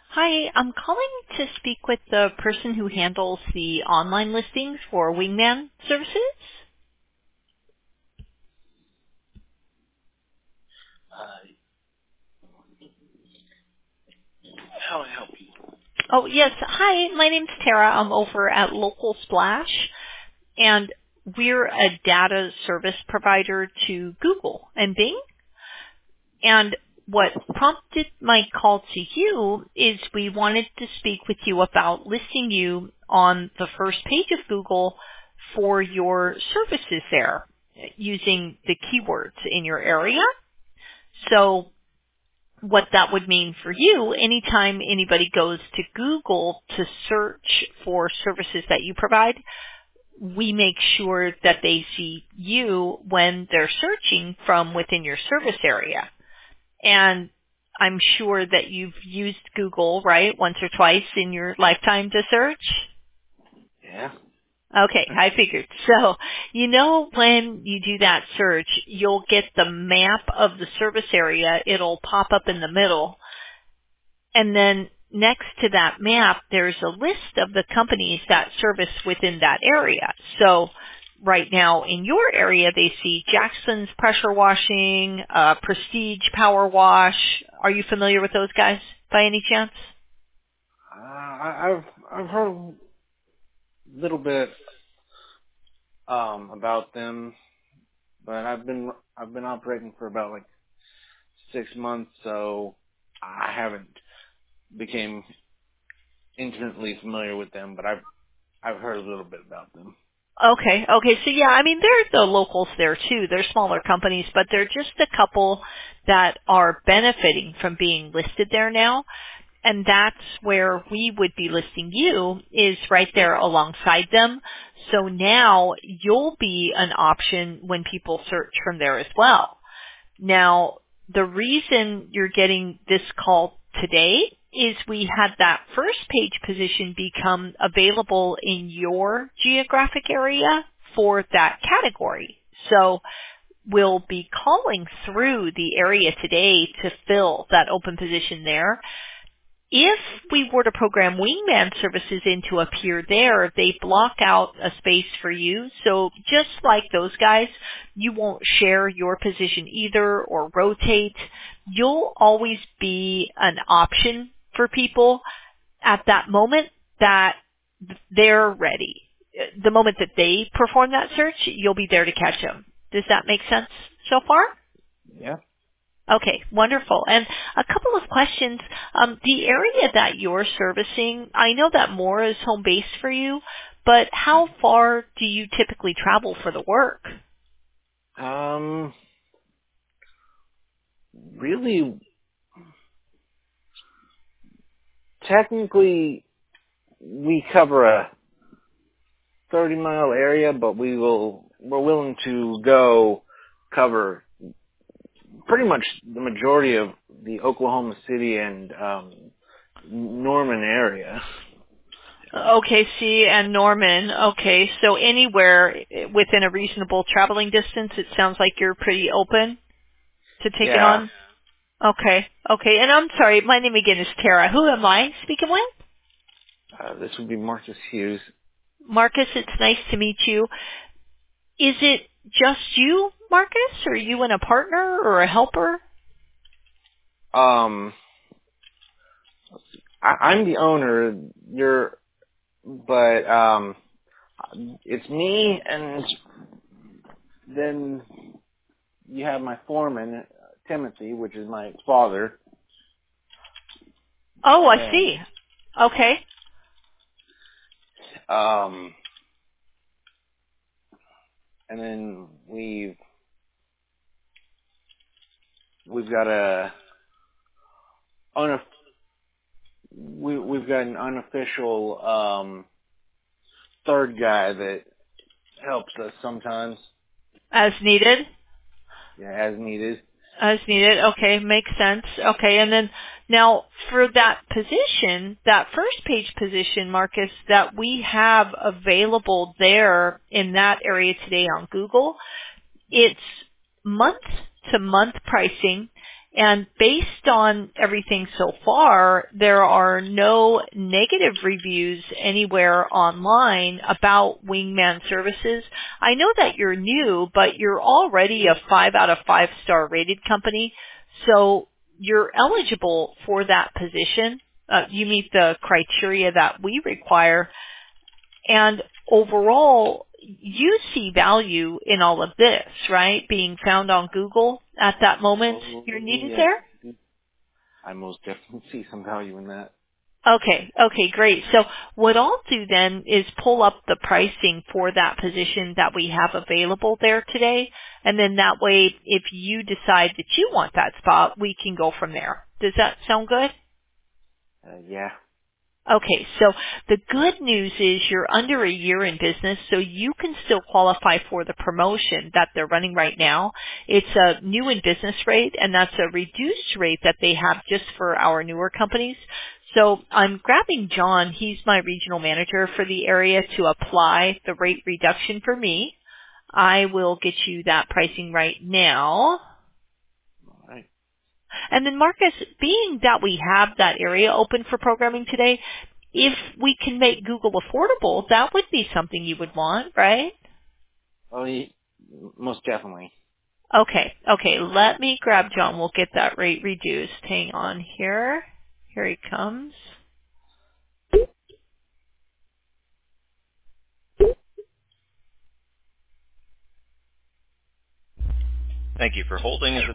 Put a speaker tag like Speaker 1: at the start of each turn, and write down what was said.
Speaker 1: Hi, I'm calling to speak with the person who handles the online listings for Wingman services.
Speaker 2: Uh, how may I help you?
Speaker 1: Oh, yes. Hi, my name's Tara. I'm over at Local Splash, and we're a data service provider to Google and Bing. And what prompted my call to you is we wanted to speak with you about listing you on the first page of Google for your services there using the keywords in your area. So what that would mean for you, anytime anybody goes to Google to search for services that you provide, we make sure that they see you when they're searching from within your service area. And I'm sure that you've used Google, right, once or twice in your lifetime to search?
Speaker 2: Yeah.
Speaker 1: Okay, I figured. So, when you do that search, you'll get the map of the service area. It'll pop up in the middle. And then next to that map, there's a list of the companies that service within that area. So right now in your area, they see Jackson's Pressure Washing, Prestige Power Wash. Are you familiar with those guys by any chance?
Speaker 2: I've heard a little bit about them, but I've been operating for about like 6 months, so I haven't became intimately familiar with them, but I've heard a little bit about them.
Speaker 1: Okay. So yeah, they're the locals there too. They're smaller companies, but they're just a couple that are benefiting from being listed there now. And that's where we would be listing you is right there alongside them. So now you'll be an option when people search from there as well. Now, the reason you're getting this call today is we had that first page position become available in your geographic area for that category. So we'll be calling through the area today to fill that open position there. If we were to program Wingman services in to appear there, they block out a space for you. So just like those guys, you won't share your position either or rotate. You'll always be an option for people at that moment that they're ready. The moment that they perform that search, you'll be there to catch them. Does that make sense so far?
Speaker 2: Yeah.
Speaker 1: Okay, wonderful. And a couple of questions. The area that you're servicing, I know that Moore is home base for you, but how far do you typically travel for the work?
Speaker 2: Um, really, technically, we cover a 30-mile area, but we're willing to go cover pretty much the majority of the Oklahoma City and Norman area.
Speaker 1: Okay, see, and Norman. Okay, so anywhere within a reasonable traveling distance, it sounds like you're pretty open to take it
Speaker 2: Yeah,
Speaker 1: on? Okay. And I'm sorry, my name again is Tara. Who am I speaking with?
Speaker 2: this would be Marcus Hughes.
Speaker 1: Marcus, it's nice to meet you. Is it just you, Marcus, or you and a partner or a helper?
Speaker 2: Um, I'm the owner. But it's me, and then you have my foreman, Timothy, which is my father,
Speaker 1: Oh, I
Speaker 2: and
Speaker 1: see. Okay.
Speaker 2: um, and then we've got we've got an unofficial third guy that helps us sometimes,
Speaker 1: As needed?
Speaker 2: yeah, as needed.
Speaker 1: As needed. Okay, makes sense. Okay, and then now for that position, that first page position, Marcus, that we have available there in that area today on Google, it's month to month pricing, And based on everything so far, there are no negative reviews anywhere online about Wingman services. I know that you're new, but you're already a 5 out of 5 star rated company, so you're eligible for that position. You meet the criteria that we require. And overall, you see value in all of this, right? Being found on Google at that moment you're needed there?
Speaker 2: I most definitely see some value in that.
Speaker 1: Okay, great. So what I'll do then is pull up the pricing for that position that we have available there today. And then that way, if you decide that you want that spot, we can go from there. Does that sound good?
Speaker 2: Yeah.
Speaker 1: Okay, so the good news is you're under a year in business, so you can still qualify for the promotion that they're running right now. It's a new in business rate, and that's a reduced rate that they have just for our newer companies. So I'm grabbing John, he's my regional manager for the area, to apply the rate reduction for me. I will get you that pricing right now.
Speaker 2: All right.
Speaker 1: And then Marcus, being that we have that area open for programming today, if we can make Google affordable, that would be something you would want, right?
Speaker 2: Oh, most definitely.
Speaker 1: Okay, let me grab John. We'll get that rate reduced. Hang on here. Here he comes.
Speaker 3: Thank you for holding.